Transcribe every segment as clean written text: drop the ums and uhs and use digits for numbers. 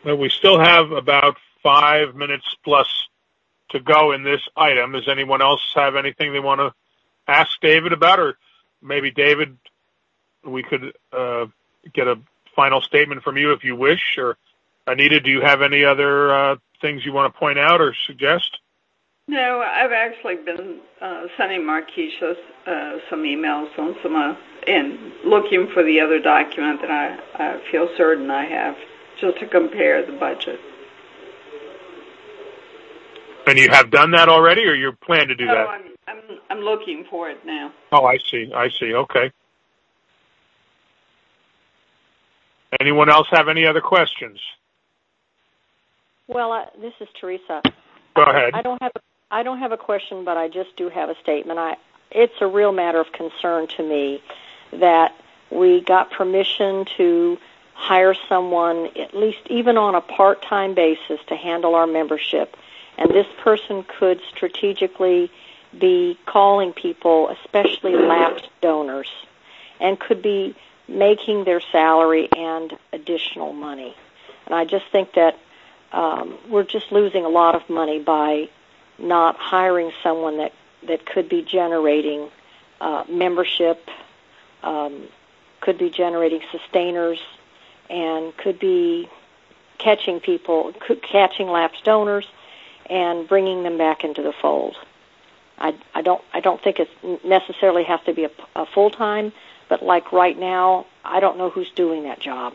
We still have about 5 minutes plus to go in this item. Does anyone else have anything they want to ask David about? Or maybe, David, we could get a final statement from you if you wish. Or Anita, do you have any other things you want to point out or suggest? No, I've actually been sending Markeisha some emails on and looking for the other document that I feel certain I have, just to compare the budget. And you have done that already, or you plan to do that? I'm looking for it now. Oh, I see. Okay. Anyone else have any other questions? Well, this is Teresa. Go ahead. I don't have a question, but I just do have a statement. It's a real matter of concern to me that we got permission to hire someone, at least even on a part-time basis, to handle our membership. And this person could strategically be calling people, especially lapsed donors, and could be making their salary and additional money. And I just think that we're just losing a lot of money by not hiring someone that could be generating membership, could be generating sustainers, and could be catching lapsed donors and bringing them back into the fold. I don't think it necessarily has to be a full-time, but like right now, I don't know who's doing that job.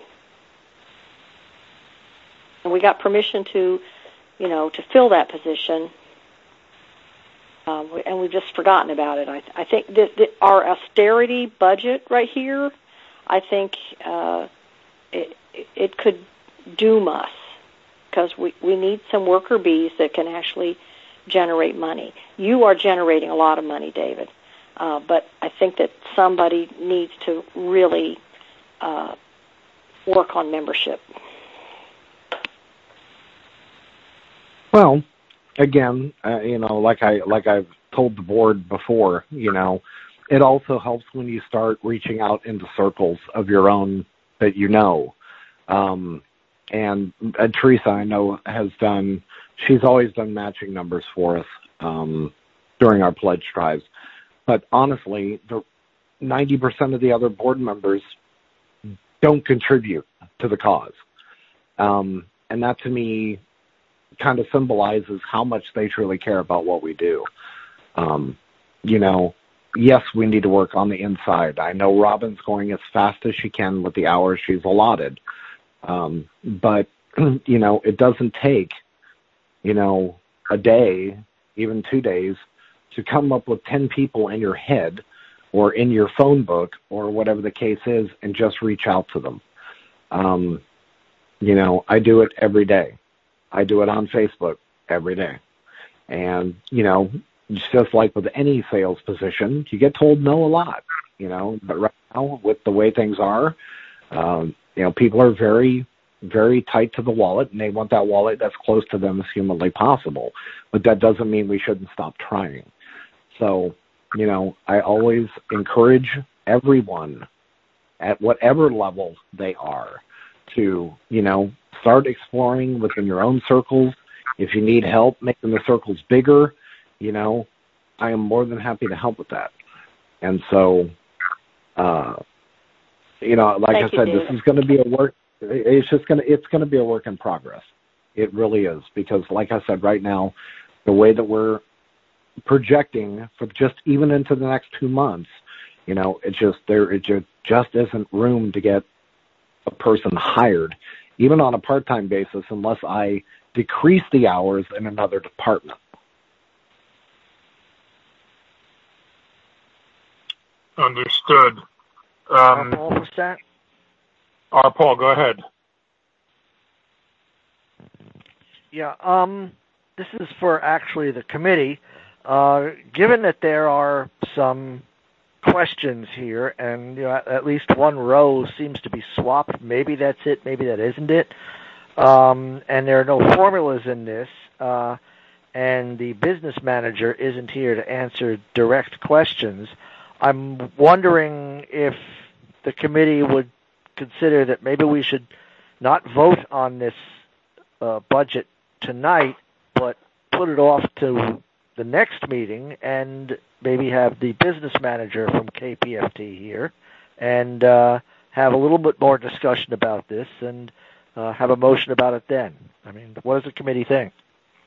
And we got permission to fill that position, and we've just forgotten about it. I think that our austerity budget right here, I think it could doom us, because we need some worker bees that can actually generate money. You are generating a lot of money, David, but I think that somebody needs to really work on membership. Well, again, like I've told the board before, it also helps when you start reaching out into circles of your own that you know. And Teresa, I know, she's always done matching numbers for us during our pledge drives. But honestly, 90% of the other board members don't contribute to the cause. And that, to me, kind of symbolizes how much they truly care about what we do. Yes, we need to work on the inside. I know Robin's going as fast as she can with the hours she's allotted. But, it doesn't take, a day, even 2 days, to come up with 10 people in your head or in your phone book or whatever the case is and just reach out to them. I do it every day. I do it on Facebook every day. And, it's just like with any sales position, you get told no a lot, but right now with the way things are, people are very, very tight to the wallet, and they want that wallet that's close to them as humanly possible. But that doesn't mean we shouldn't stop trying. So, I always encourage everyone at whatever level they are to, start exploring within your own circles. If you need help making the circles bigger, I am more than happy to help with that. And so, like I said, this is going to be a work. It's going to be a work in progress. It really is, because like I said, right now, the way that we're projecting for just even into the next 2 months, it just isn't room to get a person hired, even on a part-time basis, unless I decrease the hours in another department. Understood. Paul, what's that? Paul, go ahead. Yeah, this is for actually the committee. Given that there are some questions here, and at least one row seems to be swapped, maybe that's it, maybe that isn't it, and there are no formulas in this, and the business manager isn't here to answer direct questions, I'm wondering if the committee would consider that maybe we should not vote on this budget tonight, but put it off to the next meeting and maybe have the business manager from KPFT here and have a little bit more discussion about this and have a motion about it then. I mean, what does the committee think?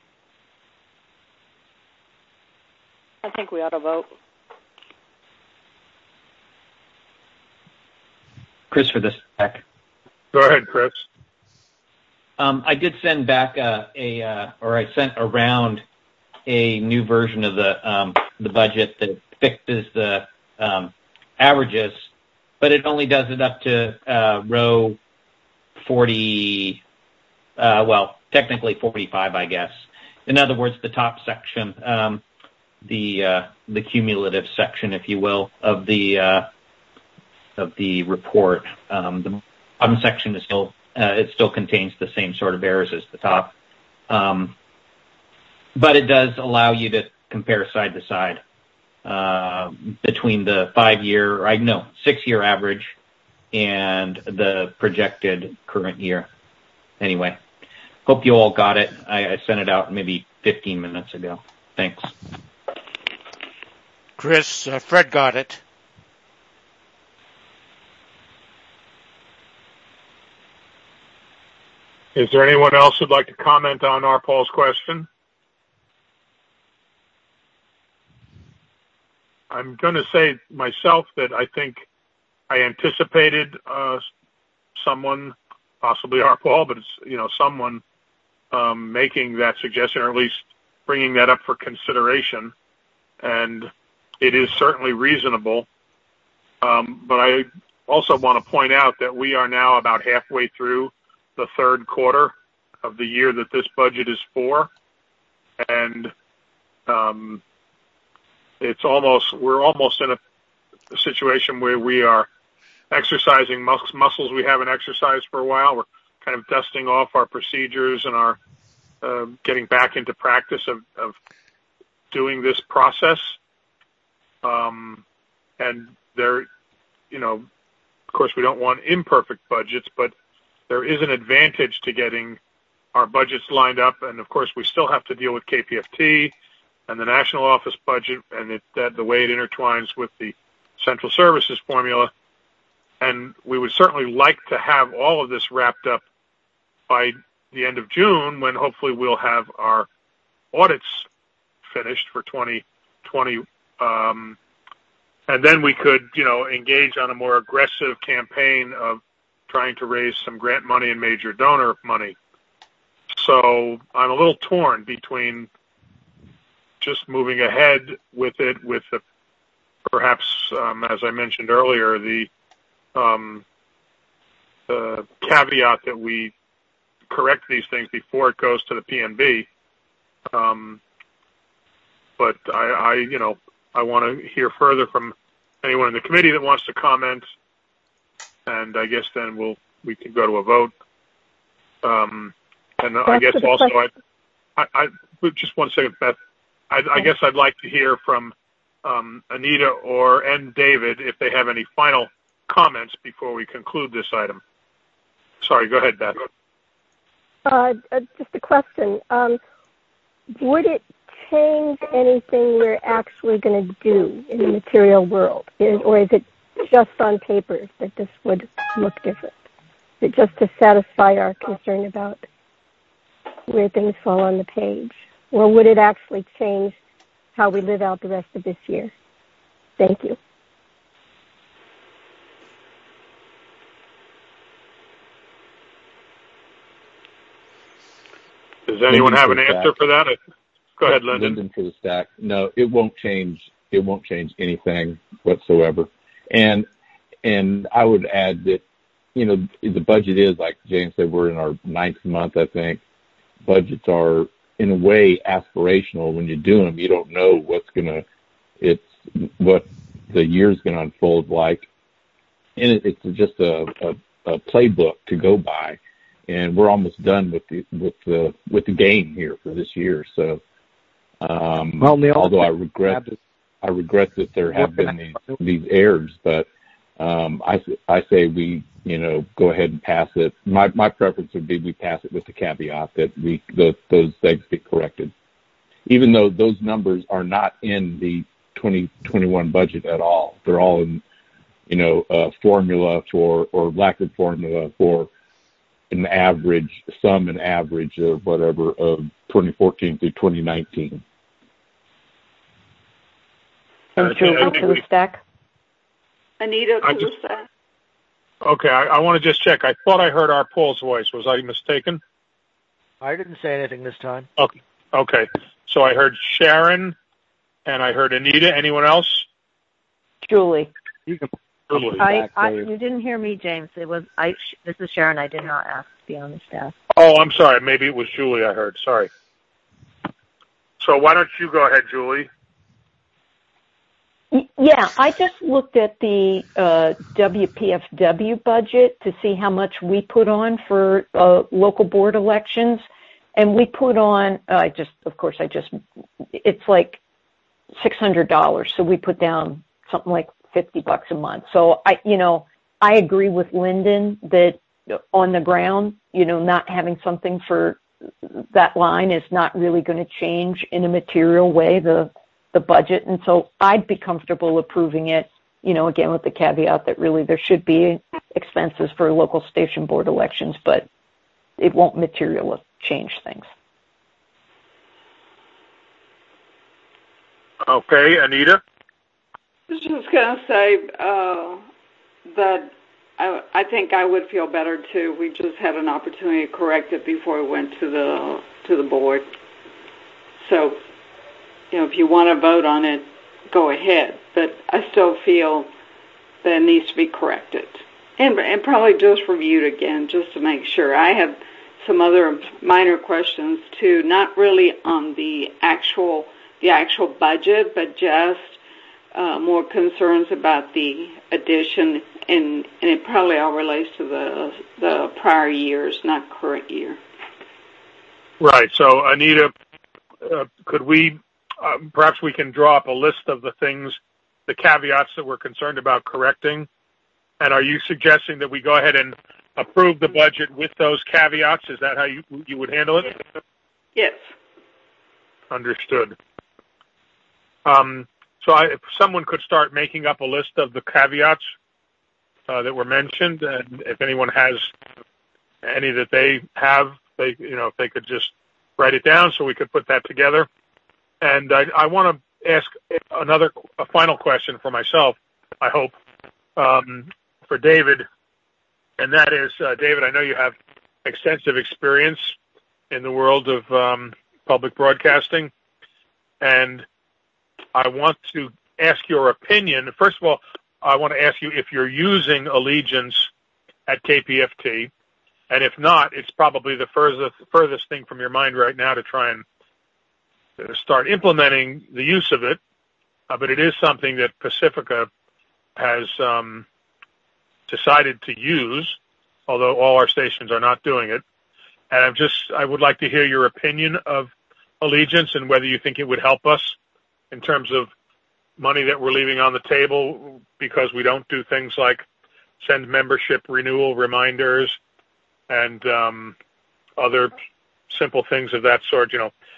I think we ought to vote. Chris for this back. Go ahead, Chris. I did send back I sent around a new version of the budget that fixes the averages, but it only does it up to row 40. Technically 45, I guess. In other words, the top section, the cumulative section, if you will, of the report. The bottom section is still it still contains the same sort of errors as the top, but it does allow you to compare side to side between the 6-year average and the projected current year. Anyway, hope you all got it. I sent it out maybe 15 minutes ago. Thanks. Chris, Fred got it. Is there anyone else who'd like to comment on our Paul's question? I'm going to say myself that I think I anticipated someone, possibly our Paul, but it's someone making that suggestion, or at least bringing that up for consideration, and it is certainly reasonable. But I also want to point out that we are now about halfway through the third quarter of the year that this budget is for, and we're almost in a situation where we are exercising muscles we haven't exercised for a while. We're kind of dusting off our procedures and our getting back into practice of doing this process. And there, of course, we don't want imperfect budgets, but there is an advantage to getting our budgets lined up. And of course, we still have to deal with KPFT and the national office budget and the way it intertwines with the central services formula. And we would certainly like to have all of this wrapped up by the end of June, when hopefully we'll have our audits finished for 2020. And then we could, engage on a more aggressive campaign of trying to raise some grant money and major donor money. So I'm a little torn between just moving ahead with it, with perhaps, as I mentioned earlier, the caveat that we correct these things before it goes to the PNB. But I want to hear further from anyone in the committee that wants to comment, and I guess then we can go to a vote. And I guess also, I just 1 second, Beth. I guess I'd like to hear from Anita and David if they have any final comments before we conclude this item. Sorry, go ahead, Beth. Just a question. Would it change anything we're actually going to do in the material world? Or is it just on paper that this would look different? Is it just to satisfy our concern about where things fall on the page? Or would it actually change how we live out the rest of this year? Thank you. Does anyone have an answer for that? Go ahead, Lyndon. Lyndon for the stack. No, it won't change. It won't change anything whatsoever. And I would add that, the budget is, like James said, we're in our 9th month, I think. Budgets are, in a way, aspirational. When you do them, you don't know what the year's going to unfold like. And it's just a playbook to go by. And we're almost done with the game here for this year. So, although I regret that there have been these errors, but I say we, go ahead and pass it. My preference would be we pass it with the caveat that those things get corrected, even though those numbers are not in the 2021 budget at all. They're all in, a formula or lack of formula for an average of whatever of 2014 through 2019. And Julie to the stack. Anita to the stack. Okay, I want to just check. I thought I heard our Paul's voice. Was I mistaken? I didn't say anything this time. Okay. So I heard Sharon, and I heard Anita. Anyone else? Julie. Julie. You didn't hear me, James. This is Sharon. I did not ask to be on the staff. Oh, I'm sorry. Maybe it was Julie I heard. Sorry. So why don't you go ahead, Julie? Yeah, I just looked at the WPFW budget to see how much we put on for local board elections, and we put on. It's like $600. So we put down something like $50 a month. So I agree with Lyndon that on the ground, not having something for that line is not really going to change in a material way the budget. And so I'd be comfortable approving it, again, with the caveat that really there should be expenses for local station board elections, but it won't materially change things. Okay, Anita? I was just going to say that I think I would feel better too. We just had an opportunity to correct it before it went to the board. So, if you want to vote on it, go ahead. But I still feel that it needs to be corrected and probably just reviewed again just to make sure. I have some other minor questions too, not really on the actual budget, but just more concerns about the addition, and it probably all relates to the prior years, not current year. Right. So, Anita, could we, perhaps we can draw up a list of the things, the caveats that we're concerned about correcting? And are you suggesting that we go ahead and approve the budget with those caveats? Is that how you would handle it? Yes. Understood. So if someone could start making up a list of the caveats that were mentioned, and if anyone has any that they have, if they could just write it down so we could put that together. And I want to ask a final question for myself, I hope, for David, and that is, David, I know you have extensive experience in the world of public broadcasting, and I want to ask your opinion. First of all, I want to ask you if you're using Allegiance at KPFT, and if not, it's probably the furthest thing from your mind right now to try and start implementing the use of it, but it is something that Pacifica has decided to use, although all our stations are not doing it. And I would like to hear your opinion of Allegiance and whether you think it would help us in terms of money that we're leaving on the table because we don't do things like send membership renewal reminders and other simple things of that sort,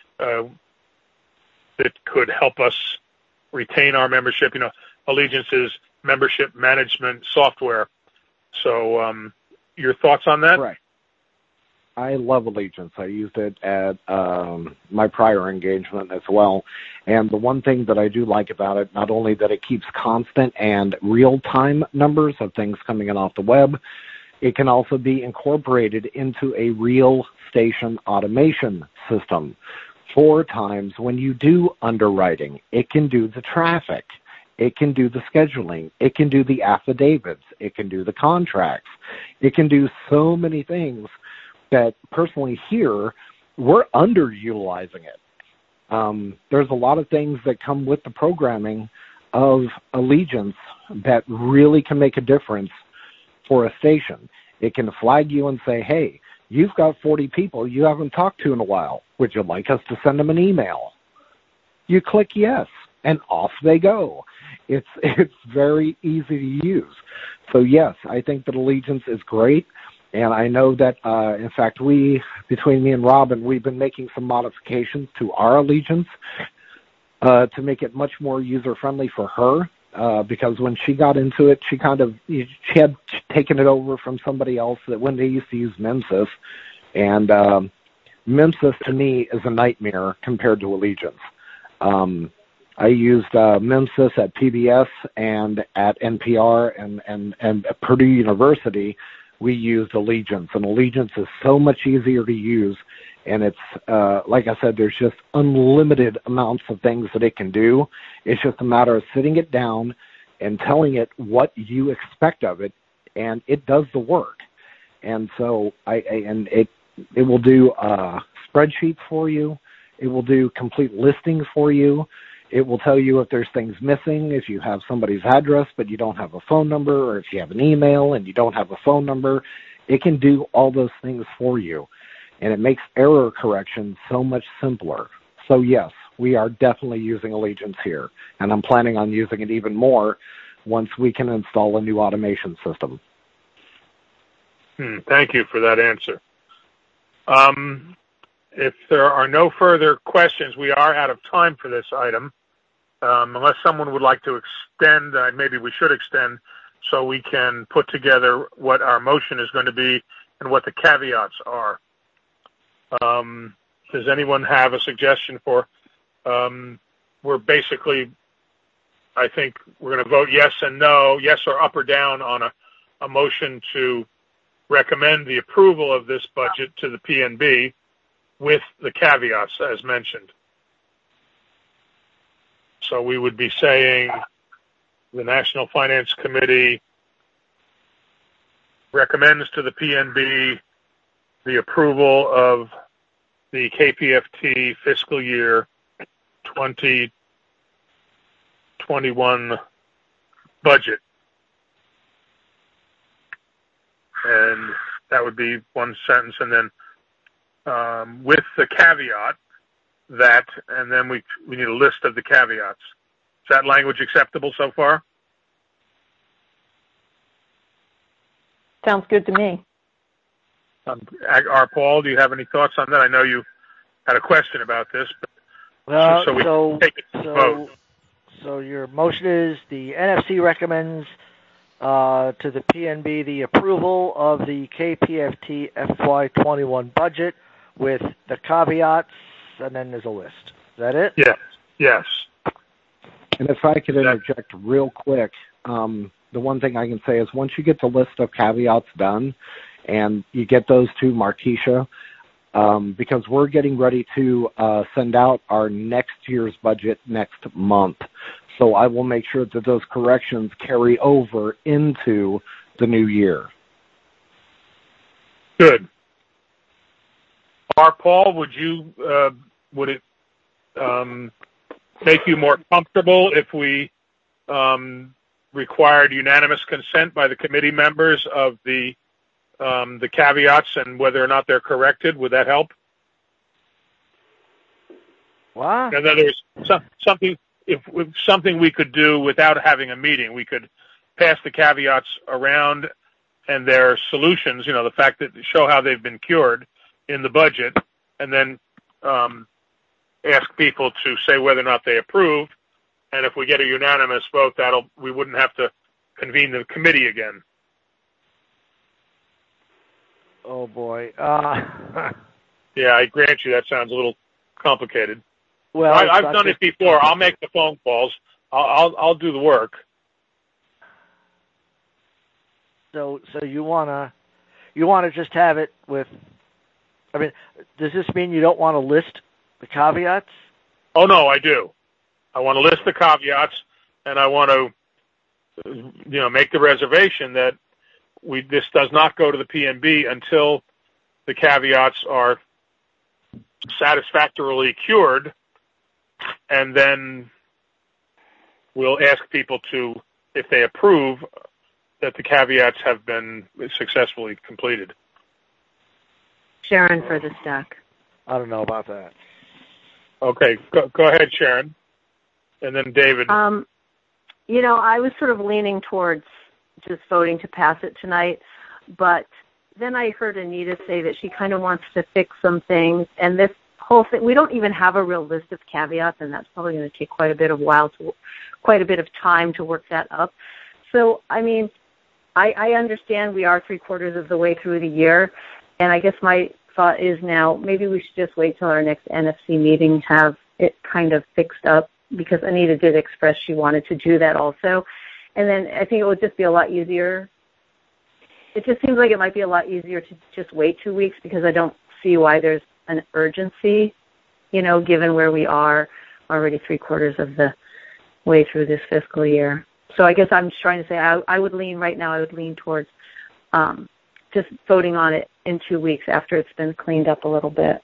that could help us retain our membership. Allegiance is membership management software. So your thoughts on that? Right. I love Allegiance. I used it at my prior engagement as well. And the one thing that I do like about it, not only that it keeps constant and real-time numbers of things coming in off the web, it can also be incorporated into a real station automation system. 4 times when you do underwriting, it can do the traffic. It can do the scheduling. It can do the affidavits. It can do the contracts. It can do so many things that personally here, we're underutilizing it. There's a lot of things that come with the programming of Allegiance that really can make a difference for a station. It can flag you and say, hey, you've got 40 people you haven't talked to in a while. Would you like us to send them an email? You click yes, and off they go. It's very easy to use. So yes, I think that Allegiance is great. And I know that, in fact, between me and Robin, we've been making some modifications to our Allegiance to make it much more user-friendly for her. Because when she got into it, she had taken it over from somebody else that when they used to use Memsys. And Memsys, to me, is a nightmare compared to Allegiance. I used Memsys at PBS and at NPR and at Purdue University. We used Allegiance, and Allegiance is so much easier to use, and it's, like I said, there's just unlimited amounts of things that it can do. It's just a matter of sitting it down and telling it what you expect of it, and it does the work. And so it will do spreadsheets for you. It will do complete listings for you. It will tell you if there's things missing, if you have somebody's address but you don't have a phone number, or if you have an email and you don't have a phone number. It can do all those things for you, and it makes error correction so much simpler. So yes, we are definitely using Allegiance here, and I'm planning on using it even more once we can install a new automation system. Thank you for that answer. If there are no further questions, we are out of time for this item. Unless someone would like to extend, maybe we should extend so we can put together what our motion is going to be and what the caveats are. Does anyone have a suggestion for, we're basically, I think we're going to vote yes and no, yes or up or down on a motion to recommend the approval of this budget to the PNB with the caveats as mentioned. So we would be saying the National Finance Committee recommends to the PNB the approval of the KPFT fiscal year 2021 budget. And that would be one sentence, and then with the caveat that, and then we need a list of the caveats. Is that language acceptable so far? Sounds good to me. Paul, do you have any thoughts on that? I know you had a question about this, but take it to vote. So your motion is the NFC recommends to the PNB the approval of the KPFT FY21 budget with the caveats, and then there's a list. Is that it? Yes. And if I could interject real quick, the one thing I can say is once you get the list of caveats done and you get those to Markeisha, because we're getting ready to send out our next year's budget next month. So I will make sure that those corrections carry over into the new year. Good. Paul, would it make you more comfortable if we required unanimous consent by the committee members of the caveats and whether or not they're corrected? Would that help? Wow. And then there's something we could do without having a meeting. We could pass the caveats around and their solutions, the fact that show how they've been cured in the budget, and then ask people to say whether or not they approve. And if we get a unanimous vote, we wouldn't have to convene the committee again. Oh boy. Yeah, I grant you that sounds a little complicated. Well, I've done it before. I'll make the phone calls. I'll do the work. So you wanna just have it with? I mean, does this mean you don't want to list the caveats? Oh no, I do. I want to list the caveats, and I want to, make the reservation that this does not go to the PNB until the caveats are satisfactorily cured, and then we'll ask people to, if they approve, that the caveats have been successfully completed. Sharon for the stack. I don't know about that. Okay, go ahead, Sharon. And then David. I was sort of leaning towards just voting to pass it tonight, but then I heard Anita say that she kind of wants to fix some things, and this whole thing, we don't even have a real list of caveats, and that's probably going to take quite a bit of time to work that up. So, I understand we are 3/4 of the way through the year, and I guess my thought is now maybe we should just wait till our next NFC meeting to have it kind of fixed up, because Anita did express she wanted to do that also. And then I think it would just be a lot easier. It just seems like it might be a lot easier to just wait 2 weeks, because I don't see why there's an urgency, given where we are already 3/4 of the way through this fiscal year. So I guess I'm just trying to say I would lean towards just voting on it in 2 weeks after it's been cleaned up a little bit.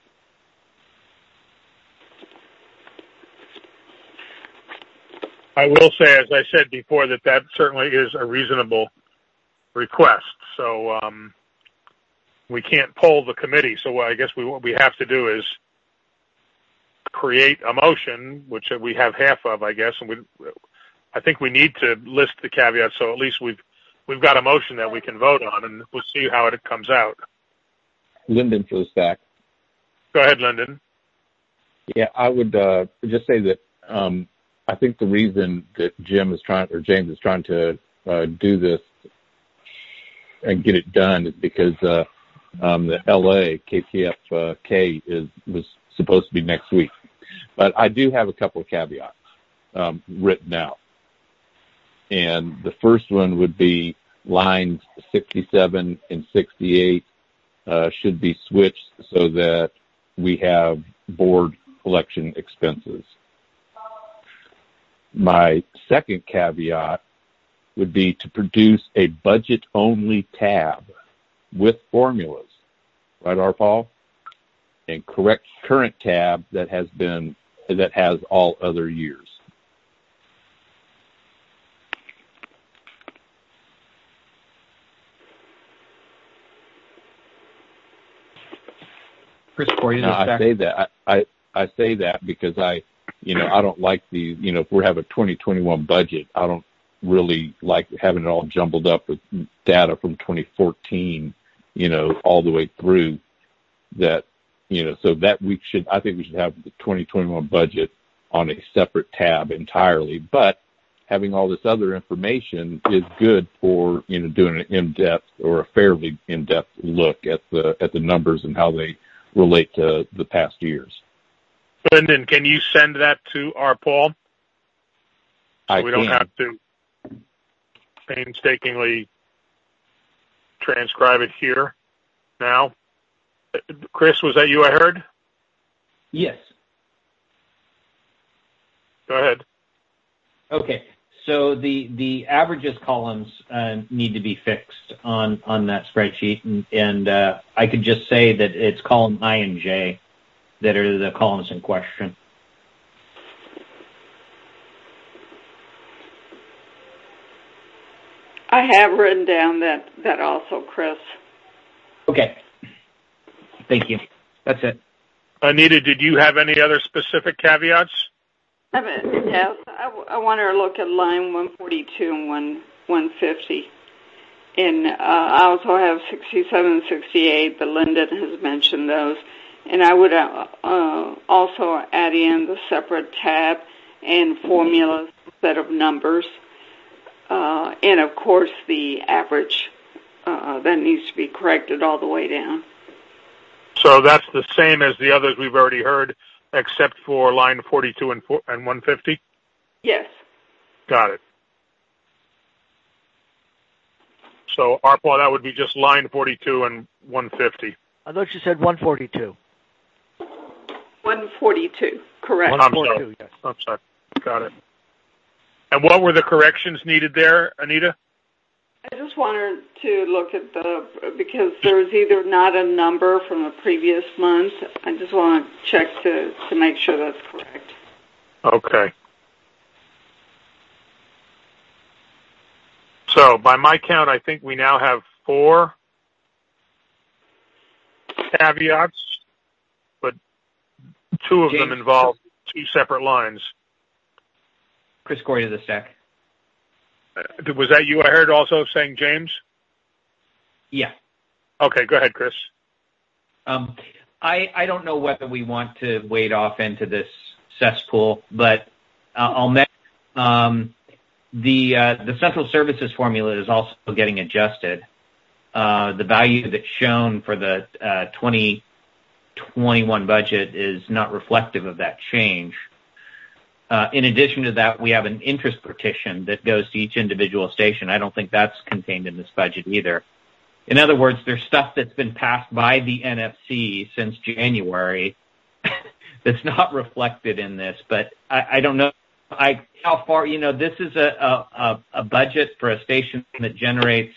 I will say, as I said before, that certainly is a reasonable request. So we can't poll the committee. So I guess what we have to do is create a motion, which we have half of, I guess. And I think we need to list the caveats, so at least we've got a motion that we can vote on, and we'll see how it comes out. Lyndon for the stack. Go ahead, Lyndon. Yeah, I would just say that I think the reason that James is trying to do this and get it done is because the LA KPFK was supposed to be next week. But I do have a couple of caveats written out. And the first one would be lines 67 and 68 should be switched so that we have board election expenses. My second caveat would be to produce a budget-only tab with formulas, right, Arpaul? And correct current tab that has all other years. Chris Corey, I say that because I don't like if we have a 2021 budget, I don't really like having it all jumbled up with data from 2014, all the way through that, so that I think we should have the 2021 budget on a separate tab entirely, but having all this other information is good for, doing an in-depth or a fairly in-depth look at the numbers and how they relate to the past years. Lyndon, can you send that to Arpaul? So we don't have to painstakingly transcribe it here now. Chris, was that you I heard? Yes. Go ahead. Okay. So the averages columns need to be fixed on that spreadsheet, and I could just say that it's column I and J that are the columns in question. I have written down that also, Chris. Okay. Thank you. That's it. Anita, did you have any other specific caveats? Yes. I want to look at line 142 and 150. And I also have 67 and 68, but Lyndon has mentioned those. And I would also add in the separate tab and formulas instead of numbers. And, of course, the average that needs to be corrected all the way down. So that's the same as the others we've already heard, except for line 42 and 150? Yes. Got it. So, Arpaul, that would be just line 42 and 150. I thought you said 142. 142, correct. 142, yes. I'm sorry. Got it. And what were the corrections needed there, Anita? I just wanted to look at because there was either not a number from the previous month. I just want to check to make sure that's correct. Okay. So by my count, I think we now have 4 caveats, but 2 of them involve 2 separate lines. Chris Corey to the stack. Was that you I heard also saying, James? Yeah. Okay, go ahead, Chris. I don't know whether we want to wade off into this cesspool, but I'll mention the central services formula is also getting adjusted. The value that's shown for the 2021 budget is not reflective of that change. In addition to that, we have an interest petition that goes to each individual station. I don't think that's contained in this budget either. In other words, there's stuff that's been passed by the NFC since January that's not reflected in this, but I don't know how far, this is a budget for a station that generates,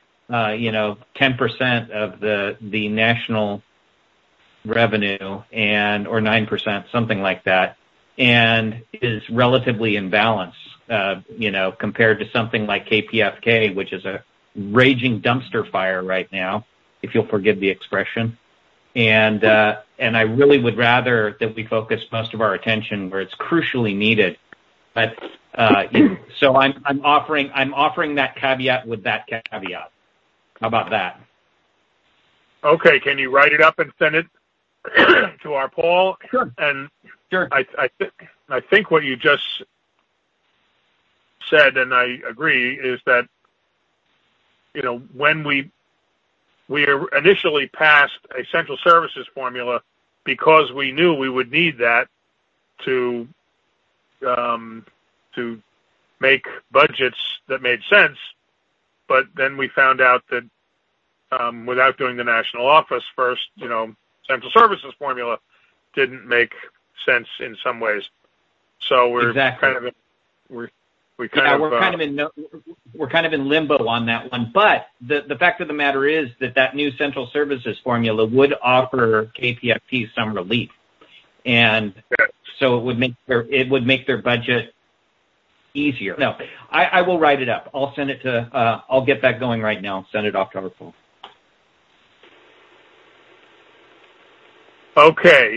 10% of the national revenue or 9%, something like that, and is relatively in balance, compared to something like KPFK, which is a raging dumpster fire right now, if you'll forgive the expression. And I really would rather that we focus most of our attention where it's crucially needed. But so I'm offering that caveat with that caveat. How about that? Okay, can you write it up and send it to our Paul? Sure. And sure. I think what you just said, and I agree, is that when we initially passed a central services formula because we knew we would need that to make budgets that made sense, but then we found out that without doing the national office first, central services formula didn't make sense in some ways. So we're exactly. We're kind of in limbo on that one. But the fact of the matter is that new central services formula would offer KPFT some relief, and so it would make their budget easier. No, I will write it up. I'll send it to. I'll get that going right now. Send it off to our phone. Okay.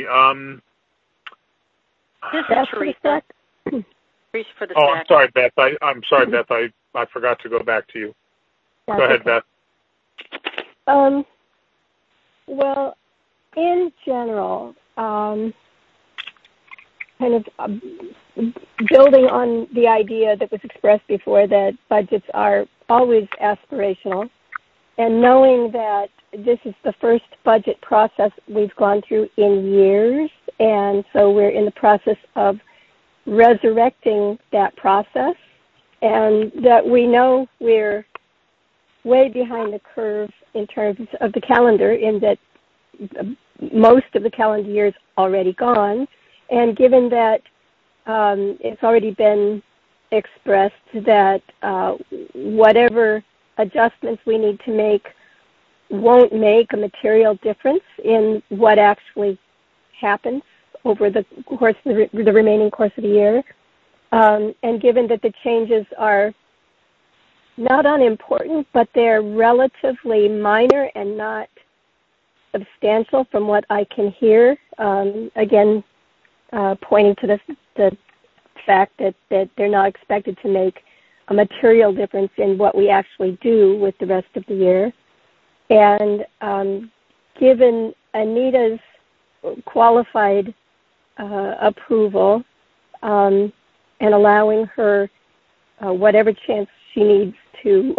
This is Teresa. For the I'm sorry, Beth. I'm sorry, Beth. I forgot to go back to you. That's go ahead, okay. Beth. Well, in general, kind of building on the idea that was expressed before that budgets are always aspirational, and knowing that this is the first budget process we've gone through in years, and so we're in the process of resurrecting that process, and that we know we're way behind the curve in terms of the calendar, in that most of the calendar year is already gone, and given that it's already been expressed that whatever adjustments we need to make won't make a material difference in what actually happens over the course of the remaining course of the year. And given that the changes are not unimportant, but they're relatively minor and not substantial from what I can hear, again, pointing to the fact that they're not expected to make a material difference in what we actually do with the rest of the year. And given Anita's qualified approval and allowing her whatever chance she needs to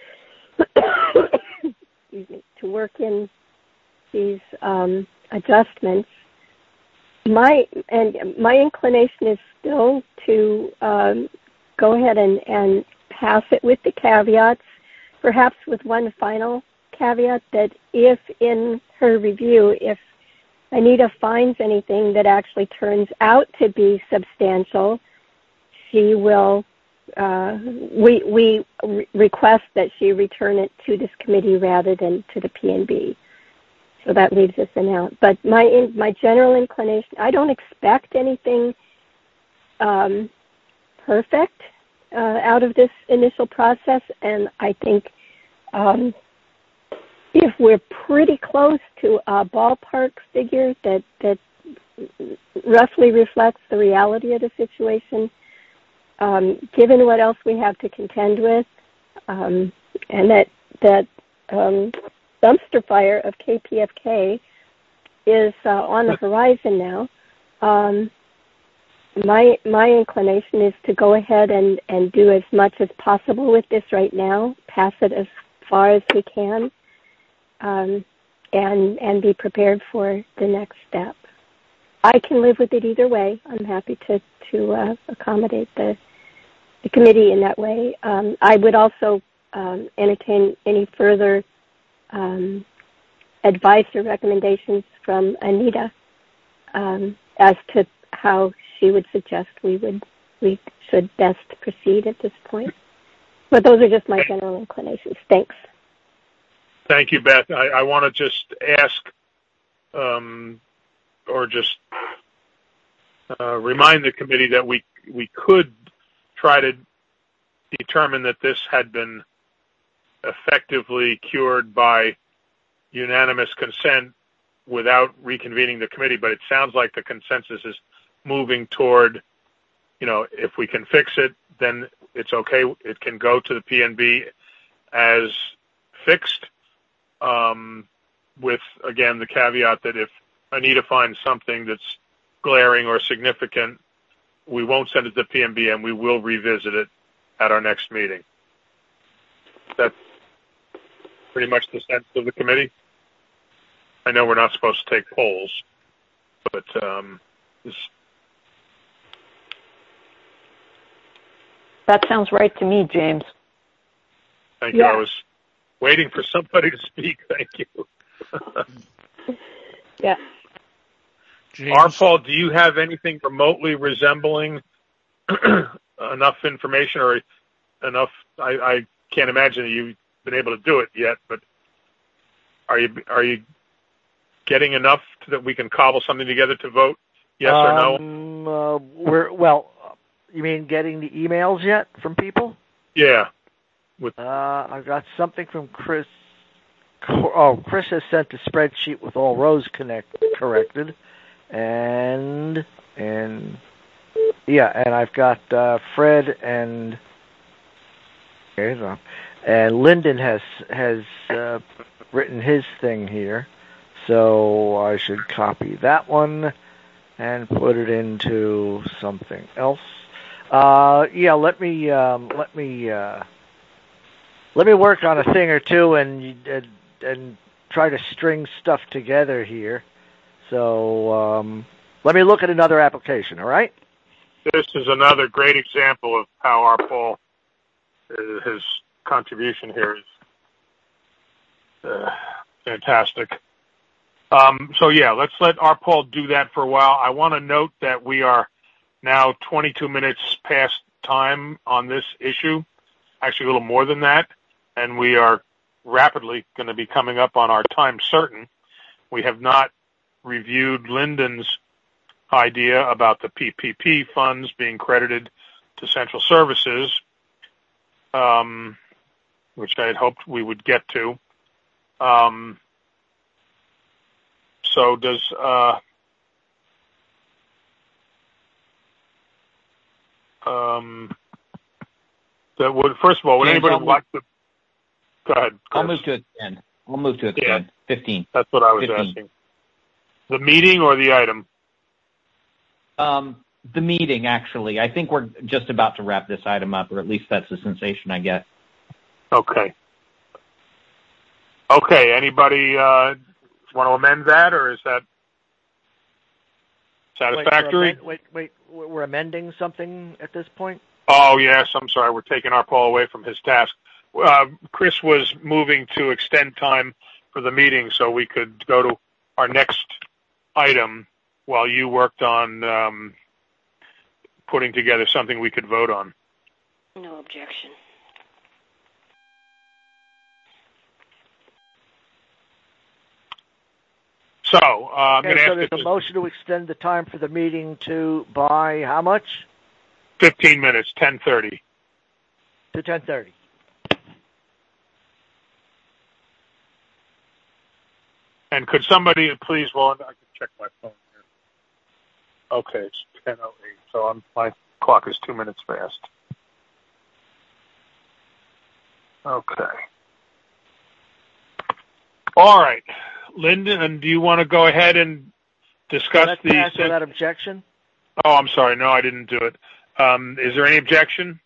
to work in these adjustments, my inclination is still to go ahead and pass it with the caveats, perhaps with one final caveat, that if in her review, if Anita finds anything that actually turns out to be substantial, she will, we request that she return it to this committee rather than to the P&B. So that leaves us an out. But my general inclination, I don't expect anything perfect out of this initial process, and I think if we're pretty close to a ballpark figure that roughly reflects the reality of the situation, given what else we have to contend with, and that dumpster fire of KPFK is on the horizon now, my inclination is to go ahead and do as much as possible with this right now, pass it as far as we can, and be prepared for the next step. I can live with it either way. I'm happy to accommodate the committee in that way. I would also entertain any further advice or recommendations from Anita as to how she would suggest we should best proceed at this point. But those are just my general inclinations. Thanks. Thank you, Beth. I want to just ask, or just remind the committee that we could try to determine that this had been effectively cured by unanimous consent without reconvening the committee, but it sounds like the consensus is moving toward, if we can fix it, then it's okay. It can go to the PNB as fixed, with, again, the caveat that if Anita finds something that's glaring or significant, we won't send it to PNB and we will revisit it at our next meeting. That's pretty much the sense of the committee. I know we're not supposed to take polls, but that sounds right to me, James. Thank you. I was waiting for somebody to speak. Thank you. Yeah. Arpaul, do you have anything remotely resembling enough information or enough? I can't imagine that you've been able to do it yet, but are you getting enough that we can cobble something together to vote? Yes or no? You mean getting the emails yet from people? Yeah. I've got something from Chris. Chris has sent a spreadsheet with all rows corrected, and I've got Fred and Lyndon has written his thing here, so I should copy that one and put it into something else. Let me work on a thing or two and try to string stuff together here. So let me look at another application. All right. This is another great example of how Arpaul, his contribution here is fantastic. Let's let Arpaul do that for a while. I want to note that we are now 22 minutes past time on this issue, actually a little more than that, and we are rapidly going to be coming up on our time certain. We have not reviewed Lyndon's idea about the PPP funds being credited to central services, which I had hoped we would get to. So does first of all, would anybody like to? Go ahead, Chris. I'll move to extend. 15. That's what I was asking. The meeting or the item? The meeting, actually. I think we're just about to wrap this item up, or at least that's the sensation I get. Okay. Anybody want to amend that, or is that satisfactory? Wait. We're amending something at this point? Oh, yes. I'm sorry. We're taking Arpaul away from his task. Chris was moving to extend time for the meeting so we could go to our next item while you worked on putting together something we could vote on. No objection. So, I'm going to ask. So there's a motion to extend the time for the meeting by how much? 15 minutes, 10:30. To 10:30. And could somebody please, I can check my phone here. Okay, it's 10:08. So my clock is 2 minutes fast. Okay. All right. Lyndon, do you want to go ahead and discuss the... Pass without objection? Oh, I'm sorry. No, I didn't do it. Is there any objection?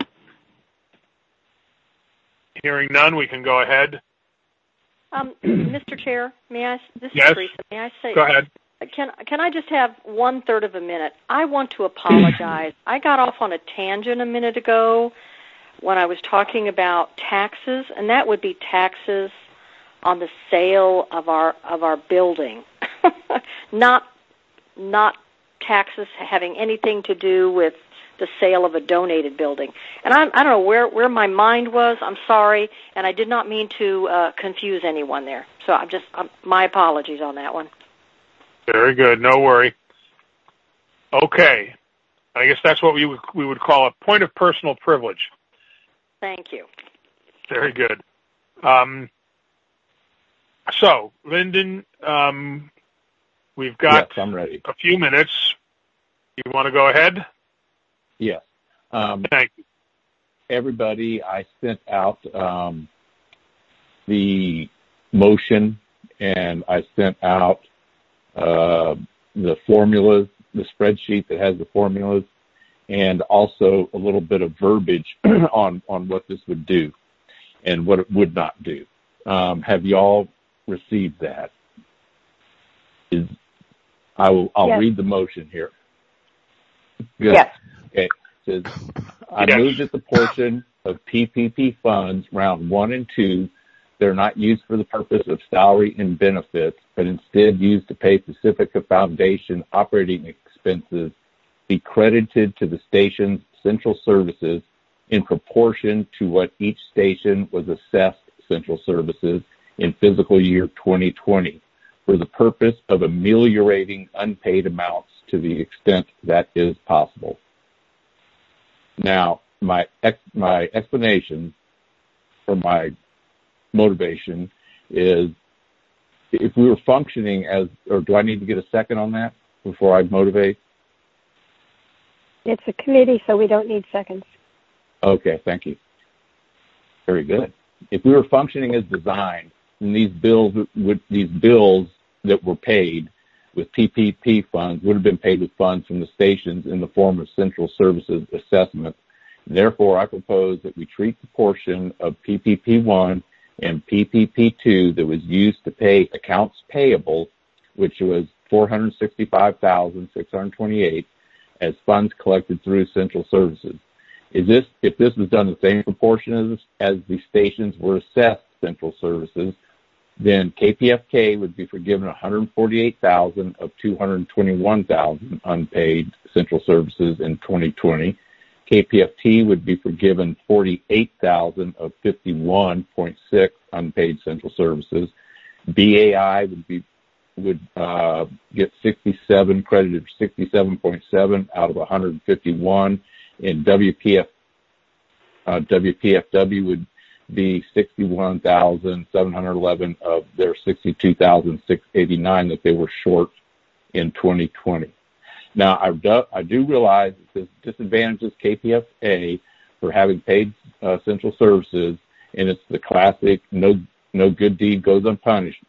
Hearing none, we can go ahead. Mr. Chair, this is Teresa. May I say... Go ahead. Can I just have 1/3 of a minute? I want to apologize. I got off on a tangent a minute ago when I was talking about taxes, and that would be taxes on the sale of our building, not taxes having anything to do with the sale of a donated building. And I don't know where my mind was. I'm sorry, and I did not mean to confuse anyone there. So my apologies on that one. Very good. No worry. Okay. I guess that's what we would call a point of personal privilege. Thank you. Very good. So, Lyndon, we've got Yes, I'm ready. A few minutes. You want to go ahead? Yes. Thank you. Everybody, I sent out the motion, and I sent out the formulas, the spreadsheet that has the formulas, and also a little bit of verbiage on what this would do and what it would not do. Have y'all received that? I'll Yes. read the motion here. Good. Yes. Okay. It says, I move that the portion of PPP funds, round 1 and 2, they're not used for the purpose of salary and benefits, but instead used to pay Pacifica Foundation operating expenses, be credited to the station's central services in proportion to what each station was assessed central services in fiscal year 2020 for the purpose of ameliorating unpaid amounts to the extent that is possible. Now, my explanation for my motivation is, if we were functioning as, or do I need to get a second on that before I motivate? It's a committee, so we don't need seconds. Okay, thank you. Very good. If we were functioning as designed, then these bills that were paid with PPP funds would have been paid with funds from the stations in the form of central services assessment. Therefore, I propose that we treat the portion of PPP1 and PPP2 that was used to pay accounts payable, which was $465,628, as funds collected through central services. If this was done in the same proportion as the stations were assessed central services, then KPFK would be forgiven $148,000 of $221,000 unpaid central services in 2020. KPFT would be forgiven $48,000 of 51.6 unpaid central services. BAI would get 67 credited 67.7 out of 151, and WPFW would be 61,711 of their 62,689 that they were short in 2020. Now, I do realize that this disadvantages KPFA for having paid central services, and it's the classic no good deed goes unpunished.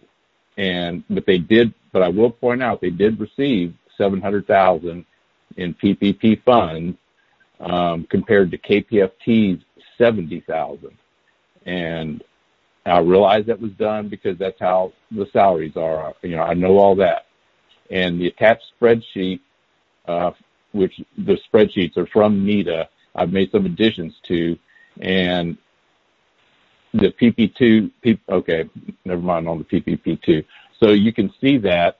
But I will point out they did receive $700,000 in PPP funds compared to KPFT's $70,000. And I realize that was done because that's how the salaries are. I know all that. And the attached spreadsheet, which the spreadsheets are from NETA, I've made some additions to, and the PP2, okay, never mind on the PPP2. So you can see that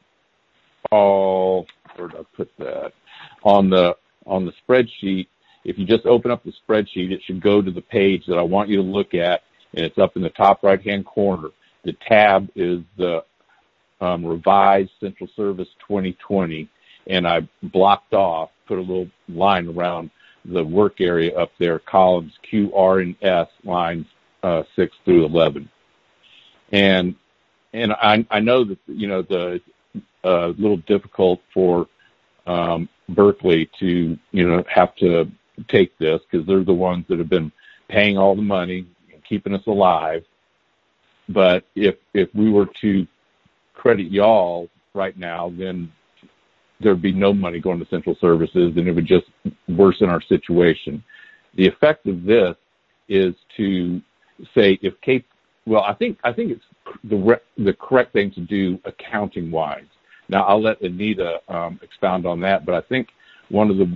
where did I put that? On the spreadsheet. If you just open up the spreadsheet, it should go to the page that I want you to look at, and it's up in the top right-hand corner. The tab is the revised Central Service 2020, and I blocked off, put a little line around the work area up there, columns Q, R, and S, lines 6 through 11. And I know that, the little difficult for Berkeley to, have to take this because they're the ones that have been paying all the money and keeping us alive. But if we were to credit y'all right now, then there'd be no money going to Central Services, and it would just worsen our situation. The effect of this is to say I think it's the correct thing to do accounting-wise. Now, I'll let Anita expound on that, but I think one of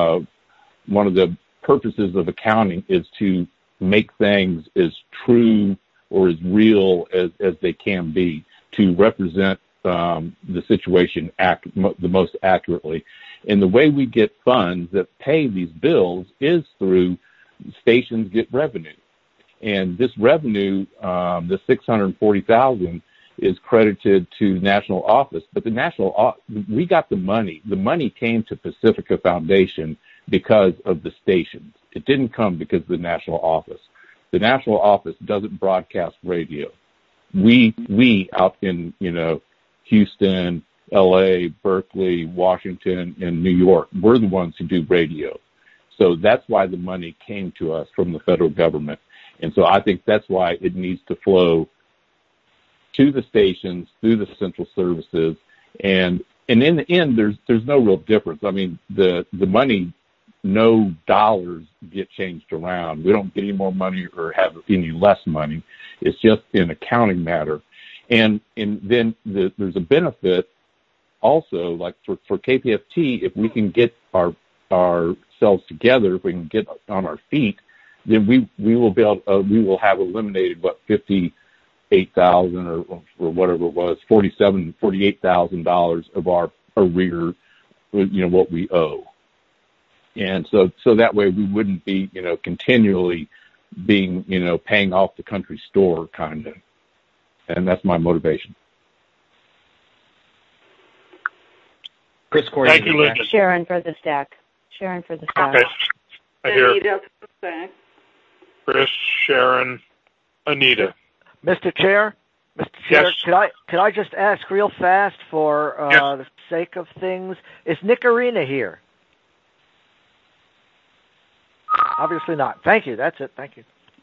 the purposes of accounting is to make things as true or as real as they can be, to represent the situation the most accurately. And the way we get funds that pay these bills is through stations get revenue. And this revenue, the $640,000, is credited to the national office. But we got the money. The money came to Pacifica Foundation because of the stations. It didn't come because of the national office. The national office doesn't broadcast radio. We out in, Houston, LA, Berkeley, Washington, and New York, we're the ones who do radio. So that's why the money came to us from the federal government. And so I think that's why it needs to flow to the stations, through the Central Services. And in the end, there's no real difference. I mean, the money, no dollars get changed around. We don't get any more money or have any less money. It's just an accounting matter. And then there's a benefit also, like for KPFT, if we can get ourselves together, if we can get on our feet, then we will have eliminated 58,000 or whatever it was, $48,000 of our arrear, what we owe. And so that way we wouldn't be, continually being, paying off the country store kind of. And that's my motivation. Chris Corey. Thank you, Linda. Sharon for the stack. Okay. I hear Anita for the stack. Chris, Sharon, Anita. Mr. Chair, Yes. could I just ask real fast for the sake of things? Is Nick Arena here? Obviously not. Thank you. That's it. Thank you.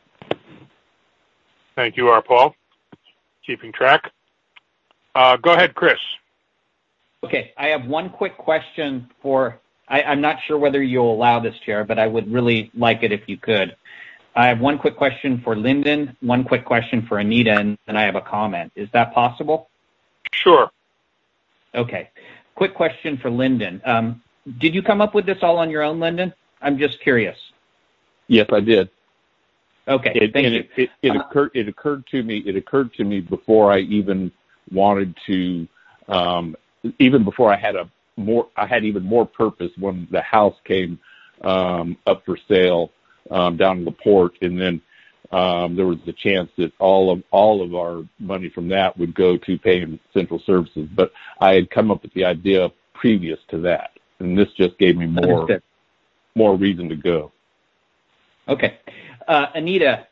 Thank you, R. Paul. Keeping track. Go ahead, Chris. Okay, I have one quick question I'm not sure whether you'll allow this, Chair, but I would really like it if you could. I have one quick question for Lyndon, one quick question for Anita, and then I have a comment. Is that possible? Sure. Okay. Quick question for Lyndon. Did you come up with this all on your own, Lyndon? I'm just curious. Yes, I did. Okay, thank you. It occurred to me before I even wanted to, even before I had even more purpose when the house came up for sale down in LaPorte, and then there was the chance that all of our money from that would go to paying Central Services. But I had come up with the idea previous to that, and this just gave me more reason to go. Okay. Anita,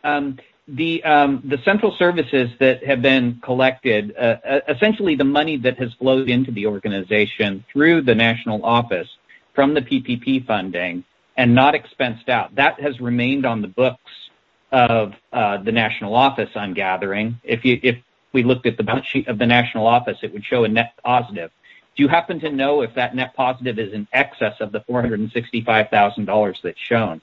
the Central Services that have been collected, essentially the money that has flowed into the organization through the national office from the PPP funding and not expensed out, that has remained on the books of the national office, I'm gathering. If we looked at the balance sheet of the national office, it would show a net positive. Do you happen to know if that net positive is in excess of the $465,000 that's shown?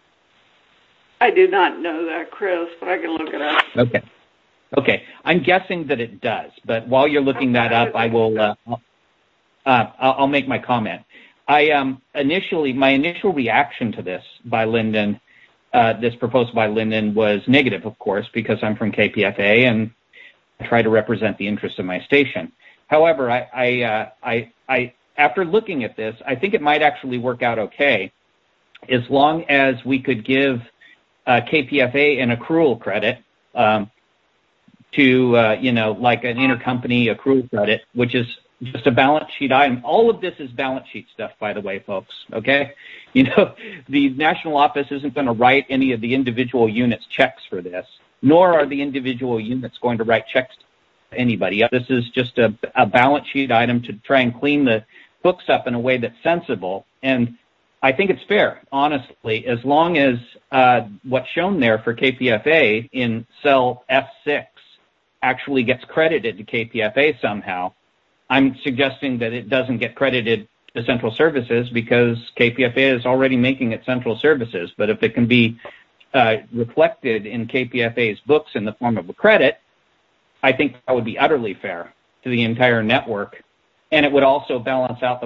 I do not know that, Chris, but I can look it up. Okay. I'm guessing that it does, but while you're looking that up, I will. I'll make my comment. My initial reaction to this by Lyndon, this proposal by Lyndon, was negative, of course, because I'm from KPFA and I try to represent the interests of my station. However, I after looking at this, I think it might actually work out okay, as long as we could give KPFA an accrual credit to, like an intercompany accrual credit, which is just a balance sheet item. All of this is balance sheet stuff, by the way, folks, okay? The national office isn't going to write any of the individual units checks for this, nor are the individual units going to write checks to anybody. This is just a balance sheet item to try and clean the books up in a way that's sensible. And I think it's fair, honestly, as long as what's shown there for KPFA in cell F6 actually gets credited to KPFA somehow. I'm suggesting that it doesn't get credited to Central Services because KPFA is already making it Central Services. But if it can be reflected in KPFA's books in the form of a credit, I think that would be utterly fair to the entire network, and it would also balance out the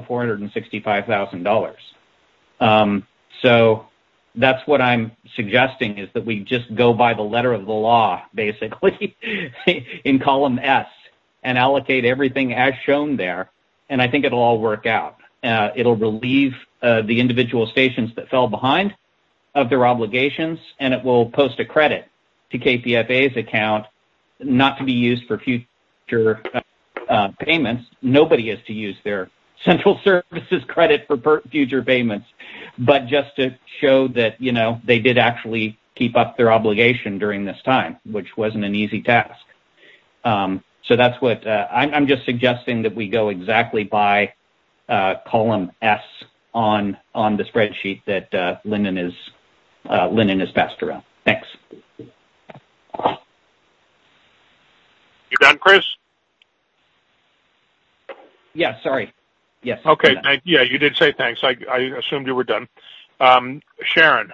$465,000. So that's what I'm suggesting, is that we just go by the letter of the law, basically, in column S, and allocate everything as shown there, and I think it'll all work out. It'll relieve the individual stations that fell behind of their obligations, and it will post a credit to KPFA's account, not to be used for future payments. Nobody is to use their Central Services credit for future payments, but just to show that, they did actually keep up their obligation during this time, which wasn't an easy task. So that's what I'm just suggesting, that we go exactly by column S on the spreadsheet that Lyndon has passed around. Thanks. You done, Chris? Yeah, sorry. Yes. Okay. Yeah, you did say thanks. I assumed you were done. Sharon.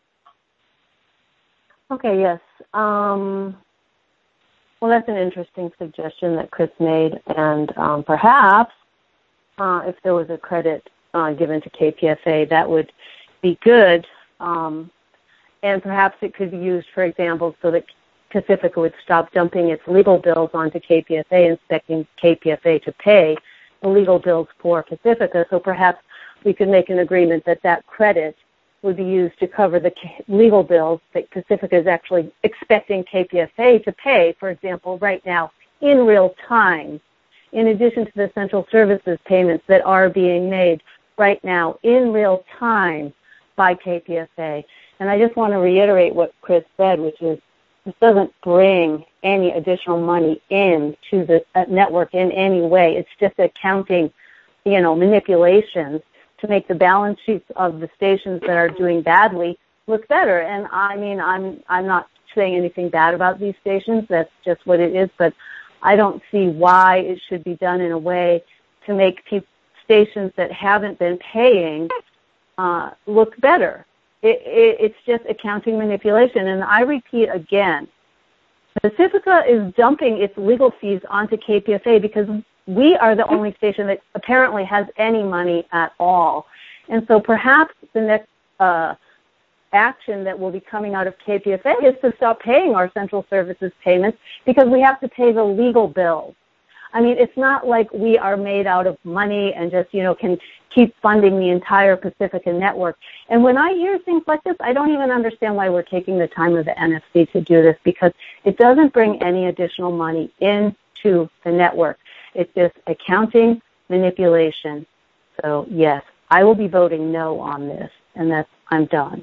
Okay, yes. Well, that's an interesting suggestion that Chris made, and perhaps if there was a credit given to KPFA, that would be good, and perhaps it could be used, for example, so that Pacifica would stop dumping its legal bills onto KPFA and expecting KPFA to pay the legal bills for Pacifica. So perhaps we could make an agreement that that credit would be used to cover the legal bills that Pacifica is actually expecting KPFA to pay, for example, right now in real time, in addition to the Central Services payments that are being made right now in real time by KPFA. And I just want to reiterate what Chris said, which is this doesn't bring any additional money in to the network in any way. It's just accounting, manipulations to make the balance sheets of the stations that are doing badly look better. And I mean, I'm not saying anything bad about these stations. That's just what it is. But I don't see why it should be done in a way to make stations that haven't been paying look better. It's just accounting manipulation. And I repeat again, Pacifica is dumping its legal fees onto KPFA because we are the only station that apparently has any money at all. And so perhaps the next action that will be coming out of KPFA is to stop paying our Central Services payments because we have to pay the legal bills. I mean, it's not like we are made out of money and just, can keep funding the entire Pacifica network. And when I hear things like this, I don't even understand why we're taking the time of the NFC to do this, because it doesn't bring any additional money into the network. It's just accounting manipulation. So, yes, I will be voting no on this, and I'm done.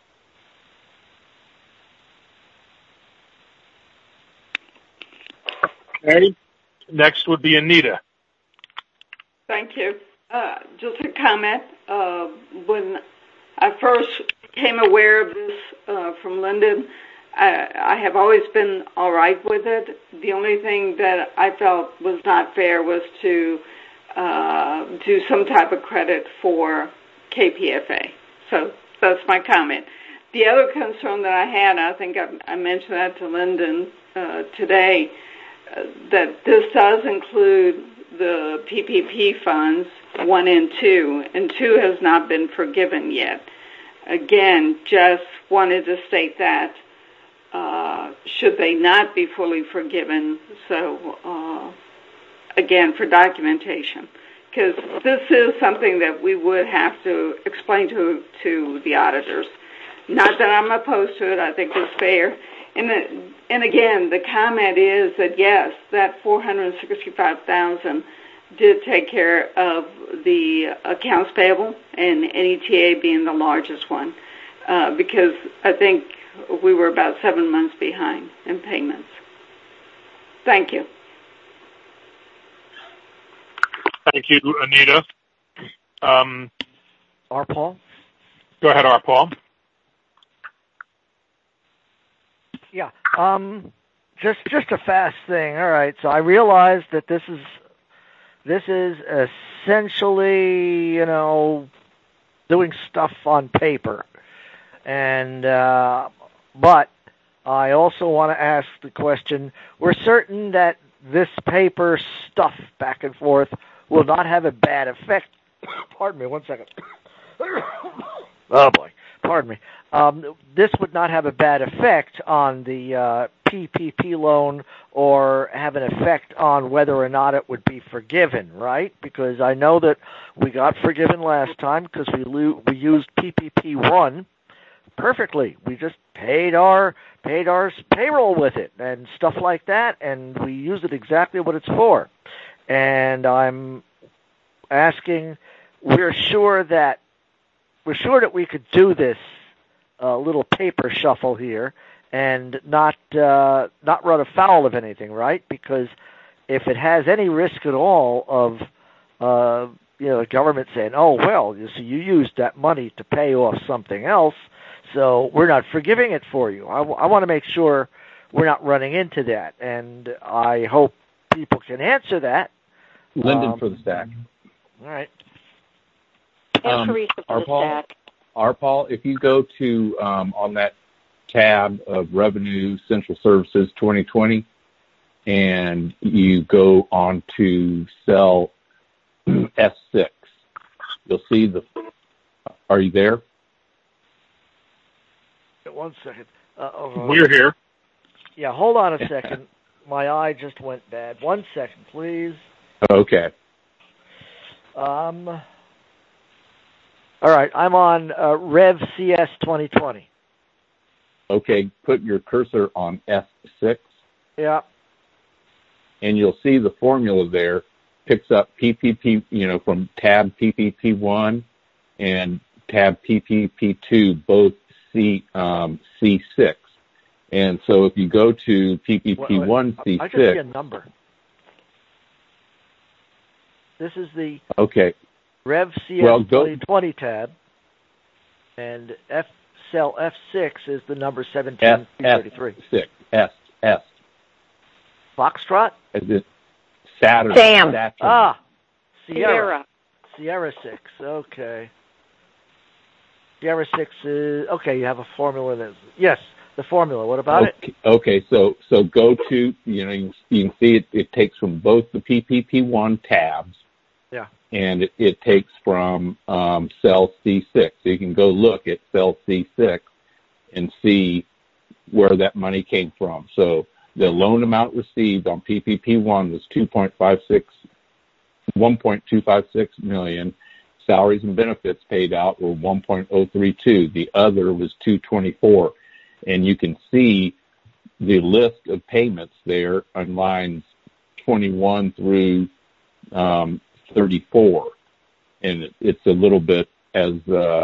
Okay. Next would be Anita. Thank you. Just a comment. When I first became aware of this from Lyndon, I have always been all right with it. The only thing that I felt was not fair was to do some type of credit for KPFA. So that's my comment. The other concern that I had, I think I mentioned that to Lyndon today, that this does include the PPP funds 1 and 2, and 2 has not been forgiven yet. Again, just wanted to state that should they not be fully forgiven, so again, for documentation, because this is something that we would have to explain to the auditors. Not that I'm opposed to it, I think it's fair. And again, the comment is that yes, that $465,000 did take care of the accounts payable, and NETA being the largest one, because I think we were about 7 months behind in payments. Thank you. Thank you, Anita. R. Paul? Go ahead, R. Paul. Yeah. Just a fast thing. All right. So I realize that this is essentially, doing stuff on paper, and but I also want to ask the question: we're certain that this paper stuff back and forth will not have a bad effect. Pardon me. 1 second. Oh boy. Pardon me. This would not have a bad effect on the PPP loan or have an effect on whether or not it would be forgiven, right? Because I know that we got forgiven last time because we used PPP 1 perfectly. We just paid our payroll with it and stuff like that, and we used it exactly what it's for. And I'm asking, we're sure that we could do this little paper shuffle here and not run afoul of anything, right? Because if it has any risk at all of the government saying, "Oh well, you used that money to pay off something else, so we're not forgiving it for you." I want to make sure we're not running into that, and I hope people can answer that. Lyndon for the stack. All right. And Teresa for the stack. Paul, if you go to on that tab of Revenue Central Services 2020, and you go on to cell S6, you'll see are you there? 1 second. We're here. Yeah, hold on a second. My eye just went bad. 1 second, please. Okay. All right, I'm on Rev CS 2020. Okay, put your cursor on S6. Yeah. And you'll see the formula there picks up PPP, from tab PPP1 and tab PPP2, both C6. And so if you go to PPP1 C6... I just see a number. This is the... Okay. Rev CS 2020 tab, and cell F6 is the number 1733. S6. S. Foxtrot? Is it Saturn? Sam. Saturn. Sierra. Sierra 6. Okay. Sierra 6 is okay. You have a formula. Yes, the formula. What about it? Okay. So go to you can see it takes from both the PPP1 tabs. Yeah. And it takes from cell C6. So you can go look at cell C6 and see where that money came from. So the loan amount received on PPP1 was $1.256 million. Salaries and benefits paid out were $1.032. The other was $224. And you can see the list of payments there on lines 21 through 34, and it's a little bit, as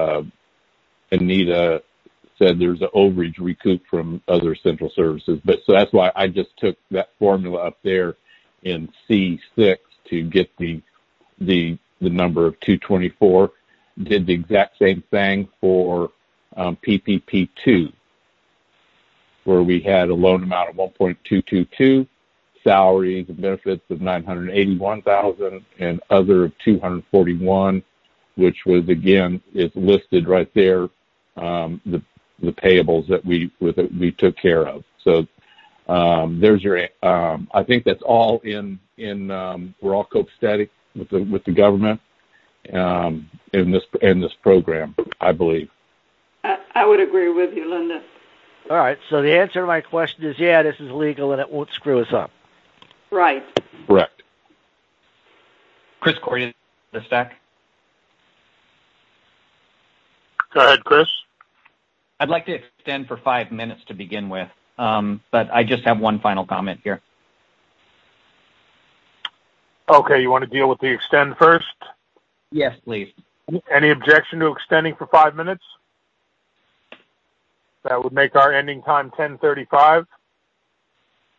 Anita said, there's an overage recouped from other central services. But so that's why I just took that formula up there in C6 to get the number of 224. Did the exact same thing for PPP2, where we had a loan amount of 1.222. Salaries and benefits of $981,000 and other of $241, which was again is listed right there. The payables that we took care of. So there's your. I think that's all in. We're all copacetic with the government in this program, I believe. I would agree with you, Linda. All right. So the answer to my question is, yeah, this is legal and it won't screw us up. Right. Correct. Chris Corey, the stack. Go ahead, Chris. I'd like to extend for 5 minutes to begin with, but I just have one final comment here. Okay, you want to deal with the extend first? Yes, please. Any objection to extending for 5 minutes? That would make our ending time 10:35.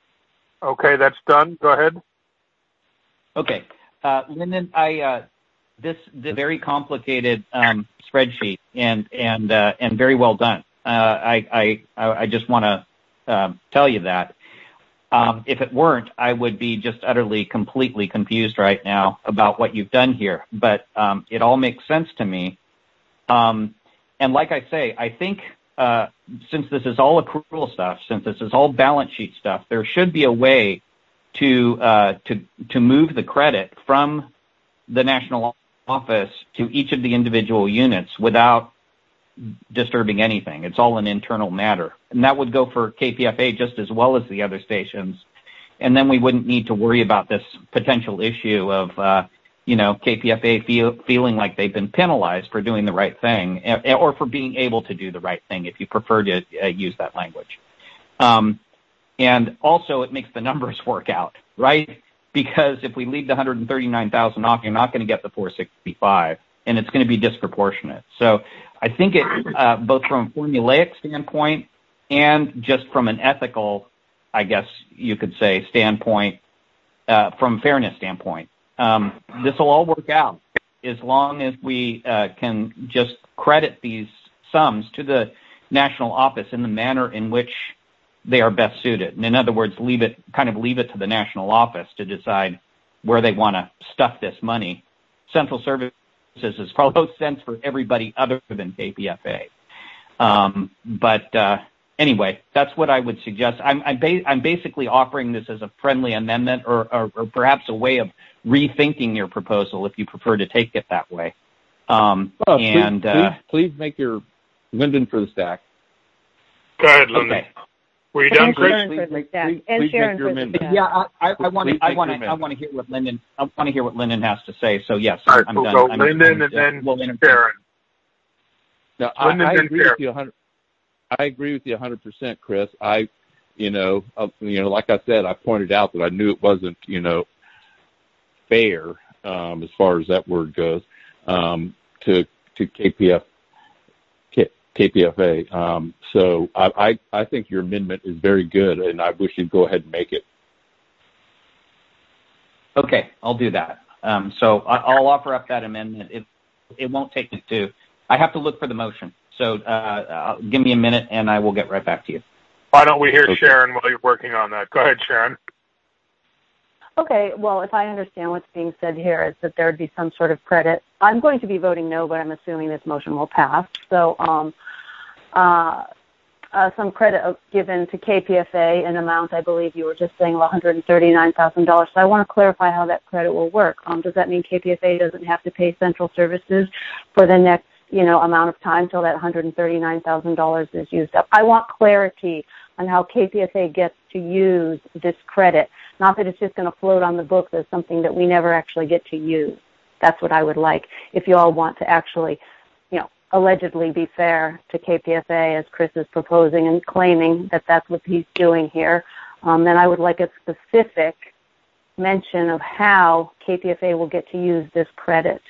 Okay, that's done. Go ahead. Okay. Lyndon, this very complicated spreadsheet and very well done. I just want to tell you that. If it weren't, I would be just utterly, completely confused right now about what you've done here. But it all makes sense to me. And like I say, I think since this is all accrual stuff, since this is all balance sheet stuff, there should be a way to move the credit from the national office to each of the individual units without disturbing anything. It's all an internal matter. And that would go for KPFA just as well as the other stations. And then we wouldn't need to worry about this potential issue of, KPFA feeling like they've been penalized for doing the right thing or for being able to do the right thing, if you prefer to use that language. And also it makes the numbers work out, right? Because if we leave the $139,000 off, you're not going to get the $465, and it's going to be disproportionate. So I think it, both from a formulaic standpoint and just from an ethical, I guess you could say, standpoint, from a fairness standpoint, this will all work out as long as we can just credit these sums to the national office in the manner in which they are best suited. And in other words, leave it to the national office to decide where they want to stuff this money. Central Services is for low sense for everybody other than KPFA. But anyway, that's what I would suggest. I'm basically offering this as a friendly amendment or perhaps a way of rethinking your proposal if you prefer to take it that way. Please make your Lyndon for the stack. Go ahead, Lyndon. Okay. Were you done, Chris? Sharon for the stack. And Sharon for the stack. Yeah, I want to hear what Lyndon. I want to hear what Lyndon has to say. So yes, all right, I'm we'll done. Go Lyndon and then Sharon. No, I agree with you 100. I agree with you 100%, Chris. Like I said, I pointed out that I knew it wasn't, fair as far as that word goes to KPFA. So I think your amendment is very good, and I wish you'd go ahead and make it. Okay, I'll do that. So I'll offer up that amendment. It won't take me to. I have to look for the motion. So give me a minute, and I will get right back to you. Why don't we hear Sharon while you're working on that? Go ahead, Sharon. Okay, well, if I understand what's being said here is that there would be some sort of credit. I'm going to be voting no, but I'm assuming this motion will pass. So some credit given to KPFA, an amount I believe you were just saying of $139,000. So I want to clarify how that credit will work. Does that mean KPFA doesn't have to pay Central Services for the next amount of time till that $139,000 is used up? I want clarity on how KPFA gets to use this credit, not that it's just going to float on the books as something that we never actually get to use. That's what I would like. If you all want to actually, allegedly be fair to KPFA as Chris is proposing and claiming that that's what he's doing here, then I would like a specific mention of how KPFA will get to use this credit.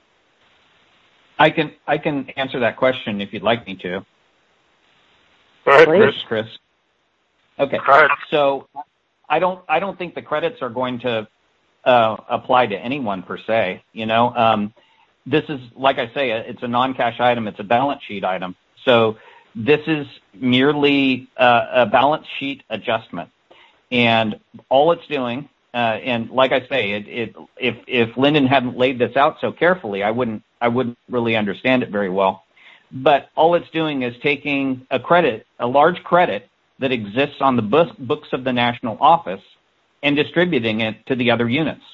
I can answer that question if you'd like me to. Go ahead, Chris. Okay. Go ahead. So I don't think the credits are going to apply to anyone per se. This is, like I say, it's a non-cash item. It's a balance sheet item. So this is merely a balance sheet adjustment, and all it's doing. And like I say, if Lyndon hadn't laid this out so carefully, I wouldn't really understand it very well. But all it's doing is taking a large credit that exists on the books of the national office and distributing it to the other units.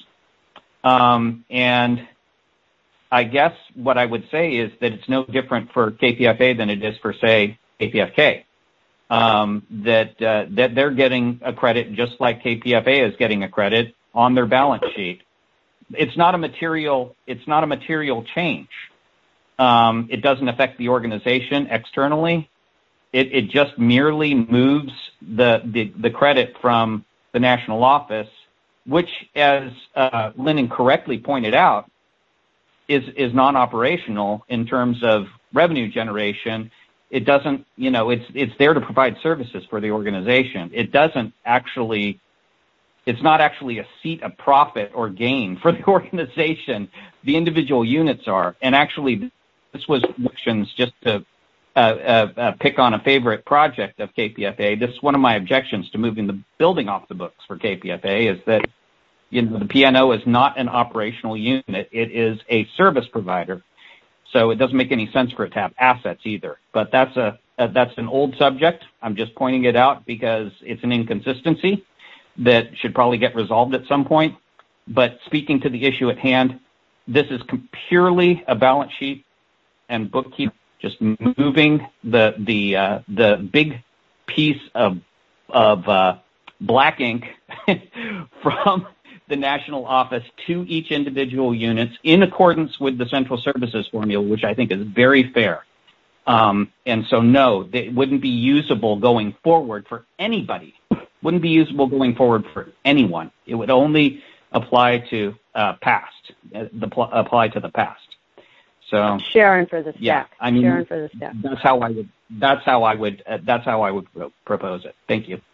And I guess what I would say is that it's no different for KPFA than it is for, say, KPFK. That they're getting a credit just like KPFA is getting a credit on their balance sheet. It's not a material change. It doesn't affect the organization externally. It just merely moves the credit from the national office, which, as Lyndon correctly pointed out, is non-operational in terms of revenue generation. It doesn't, it's there to provide services for the organization. It doesn't It's not actually a seat of profit or gain for the organization. The individual units are. And actually, this was just to pick on a favorite project of KPFA. This is one of my objections to moving the building off the books for KPFA is that, the PNO is not an operational unit. It is a service provider. So it doesn't make any sense for it to have assets either. But that's an old subject. I'm just pointing it out because it's an inconsistency that should probably get resolved at some point. But speaking to the issue at hand, this is purely a balance sheet and bookkeeping, just moving the big piece of black ink from the national office to each individual unit in accordance with the central services formula, which I think is very fair. And so, no, it wouldn't be usable going forward for anybody. Wouldn't be usable going forward for anyone. It would only apply to apply to the past. So Sharon for the staff. Yeah, I mean, Sharon for the staff. That's how I would propose it. Thank you.